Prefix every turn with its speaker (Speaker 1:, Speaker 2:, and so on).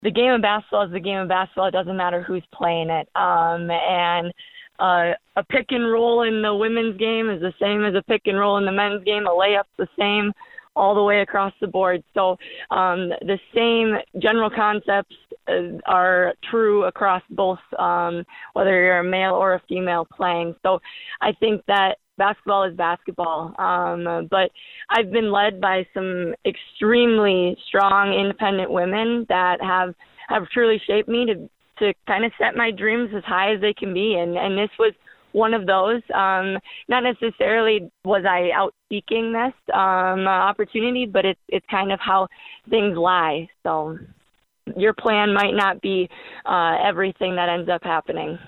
Speaker 1: the game of basketball is the game of basketball. It doesn't matter who's playing it. And a pick and roll in the women's game is the same as a pick and roll in the men's game. A layup's the same all the way across the board. So the same general concepts are true across both, whether you're a male or a female playing. So I think that basketball is basketball. But I've been led by some extremely strong, independent women that have truly shaped me to kind of set my dreams as high as they can be. And this was one of those. Not necessarily was I out seeking this opportunity, but it's kind of how things lie. So your plan might not be everything that ends up happening.